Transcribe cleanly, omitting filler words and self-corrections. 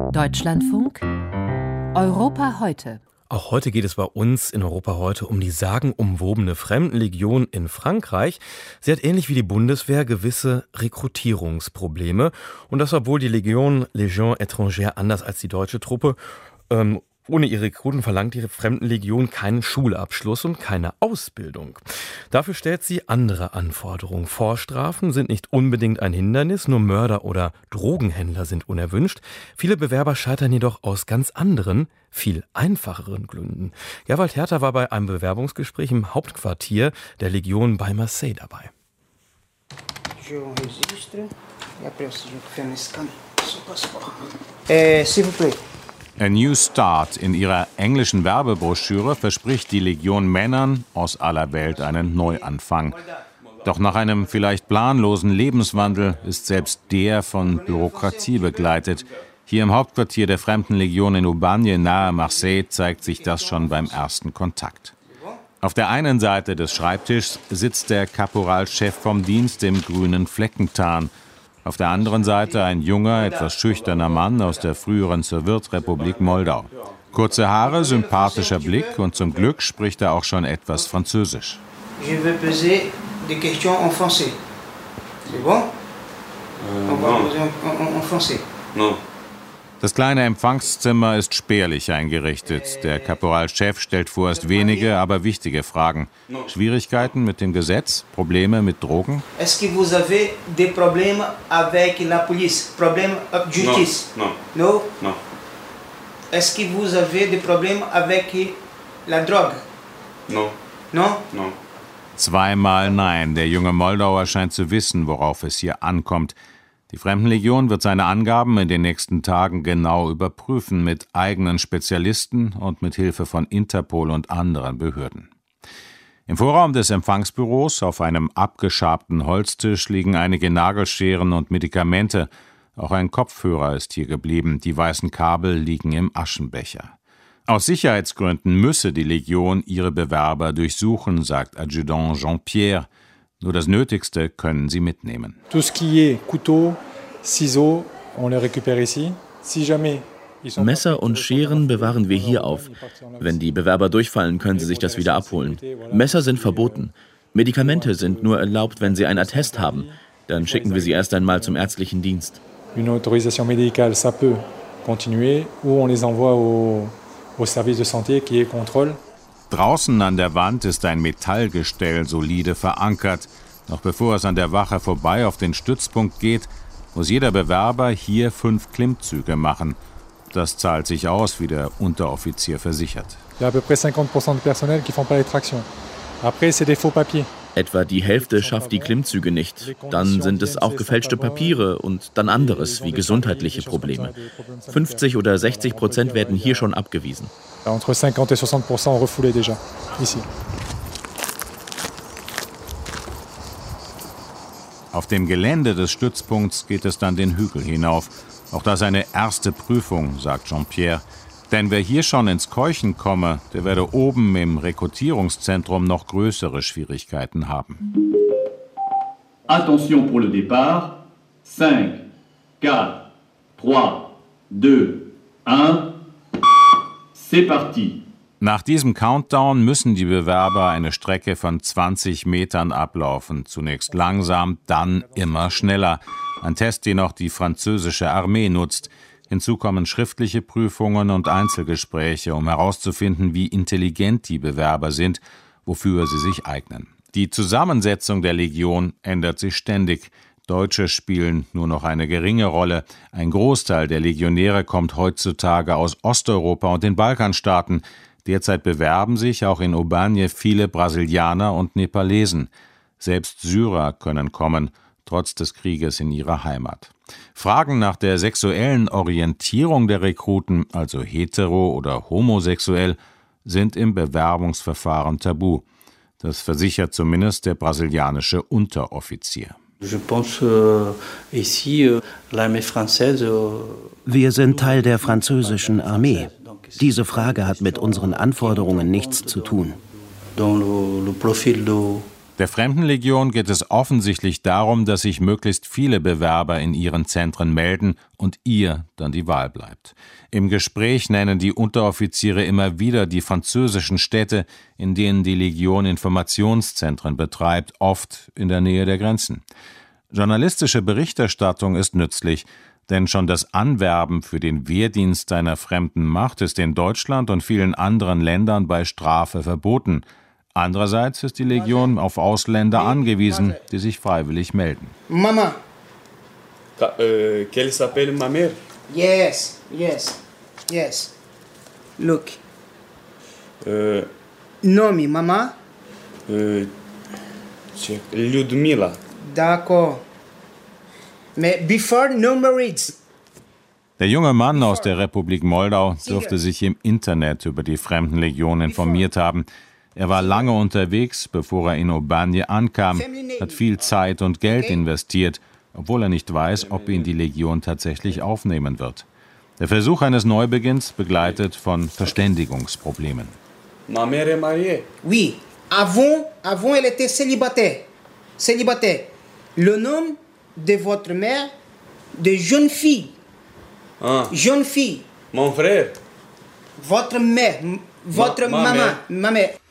Deutschlandfunk Europa heute. Auch heute geht es bei uns in Europa heute um die sagenumwobene Fremdenlegion in Frankreich. Sie hat ähnlich wie die Bundeswehr gewisse Rekrutierungsprobleme. Und das, obwohl die Légion étrangère anders als die deutsche Truppe ohne ihre Rekruten verlangt die Fremdenlegion keinen Schulabschluss und keine Ausbildung. Dafür stellt sie andere Anforderungen. Vorstrafen sind nicht unbedingt ein Hindernis, nur Mörder oder Drogenhändler sind unerwünscht. Viele Bewerber scheitern jedoch aus ganz anderen, viel einfacheren Gründen. Gerwald Herter war bei einem Bewerbungsgespräch im Hauptquartier der Legion bei Marseille dabei. S'il vous plaît. A New Start in ihrer englischen Werbebroschüre verspricht die Legion Männern aus aller Welt einen Neuanfang. Doch nach einem vielleicht planlosen Lebenswandel ist selbst der von Bürokratie begleitet. Hier im Hauptquartier der Fremdenlegion in Aubagne nahe Marseille zeigt sich das schon beim ersten Kontakt. Auf der einen Seite des Schreibtischs sitzt der Kaporalchef vom Dienst im grünen Fleckentarn. Auf der anderen Seite ein junger, etwas schüchterner Mann aus der früheren Sowjetrepublik Moldau. Kurze Haare, sympathischer Blick und zum Glück spricht er auch schon etwas Französisch. Je vais poser des questions en français. C'est bon? On va poser en français. Non. Das kleine Empfangszimmer ist spärlich eingerichtet. Der Kaporalchef stellt vorerst wenige, aber wichtige Fragen. Schwierigkeiten mit dem Gesetz? Probleme mit Drogen? Est-ce que vous avez des problèmes avec la police? Problèmes de justice? Non. No? No. Est-ce que vous avez des problèmes avec la drogue? No. No? No. Zweimal nein. Der junge Moldauer scheint zu wissen, worauf es hier ankommt. Die Fremdenlegion wird seine Angaben in den nächsten Tagen genau überprüfen, mit eigenen Spezialisten und mit Hilfe von Interpol und anderen Behörden. Im Vorraum des Empfangsbüros auf einem abgeschabten Holztisch liegen einige Nagelscheren und Medikamente. Auch ein Kopfhörer ist hier geblieben. Die weißen Kabel liegen im Aschenbecher. Aus Sicherheitsgründen müsse die Legion ihre Bewerber durchsuchen, sagt Adjudant Jean-Pierre. Nur das Nötigste können sie mitnehmen. Tout ce qui est couteau, ciseaux, on les récupère ici. Si jamais Messer und Scheren bewahren wir hier auf. Wenn die Bewerber durchfallen, können sie sich das wieder abholen. Messer sind verboten. Medikamente sind nur erlaubt, wenn sie ein Attest haben. Dann schicken wir sie erst einmal zum ärztlichen Dienst. Une autorisation médicale, ça peut continuer, ou on les envoie au service de santé qui est contrôle. Draußen an der Wand ist ein Metallgestell solide verankert. Noch bevor es an der Wache vorbei auf den Stützpunkt geht, muss jeder Bewerber hier 5 Klimmzüge machen. Das zahlt sich aus, wie der Unteroffizier versichert. Il y a à peu près 50% de personnel qui font pas les tractions. Après, c'est des faux papiers. Etwa die Hälfte schafft die Klimmzüge nicht. Dann sind es auch gefälschte Papiere und dann anderes, wie gesundheitliche Probleme. 50 oder 60% werden hier schon abgewiesen. Entre 50 et 60% refoulés déjà, ici. Auf dem Gelände des Stützpunkts geht es dann den Hügel hinauf. Auch das eine erste Prüfung, sagt Jean-Pierre. Denn wer hier schon ins Keuchen komme, der werde oben im Rekrutierungszentrum noch größere Schwierigkeiten haben. Attention pour le départ. 5, 4, 3, 2, 1. C'est parti. Nach diesem Countdown müssen die Bewerber eine Strecke von 20 Metern ablaufen. Zunächst langsam, dann immer schneller. Ein Test, den auch die französische Armee nutzt. Hinzu kommen schriftliche Prüfungen und Einzelgespräche, um herauszufinden, wie intelligent die Bewerber sind, wofür sie sich eignen. Die Zusammensetzung der Legion ändert sich ständig. Deutsche spielen nur noch eine geringe Rolle. Ein Großteil der Legionäre kommt heutzutage aus Osteuropa und den Balkanstaaten. Derzeit bewerben sich auch in Aubagne viele Brasilianer und Nepalesen. Selbst Syrer können kommen, trotz des Krieges in ihrer Heimat. Fragen nach der sexuellen Orientierung der Rekruten, also hetero- oder homosexuell, sind im Bewerbungsverfahren tabu. Das versichert zumindest der brasilianische Unteroffizier. Wir sind Teil der französischen Armee. Diese Frage hat mit unseren Anforderungen nichts zu tun. Der Fremdenlegion geht es offensichtlich darum, dass sich möglichst viele Bewerber in ihren Zentren melden und ihr dann die Wahl bleibt. Im Gespräch nennen die Unteroffiziere immer wieder die französischen Städte, in denen die Legion Informationszentren betreibt, oft in der Nähe der Grenzen. Journalistische Berichterstattung ist nützlich, denn schon das Anwerben für den Wehrdienst einer fremden Macht ist in Deutschland und vielen anderen Ländern bei Strafe verboten. Andererseits ist die Legion auf Ausländer angewiesen, die sich freiwillig melden. Mama. Qu'elle s'appelle ma mère? Yes. Look. Nome, Mama? Людмила. D'accord. Mais before no marriage. Der junge Mann aus der Republik Moldau dürfte sich im Internet über die Fremdenlegion informiert haben. Er war lange unterwegs, bevor er in Aubagne ankam, hat viel Zeit und Geld investiert, obwohl er nicht weiß, ob ihn die Legion tatsächlich aufnehmen wird. Der Versuch eines Neubeginns begleitet von Verständigungsproblemen. Ma mère est mariée. Oui. Avant elle était célibataire. Le nom de votre mère, de jeune fille. Ah. Jeune fille. Mon frère. Votre mère. Votre maman. Ma mère.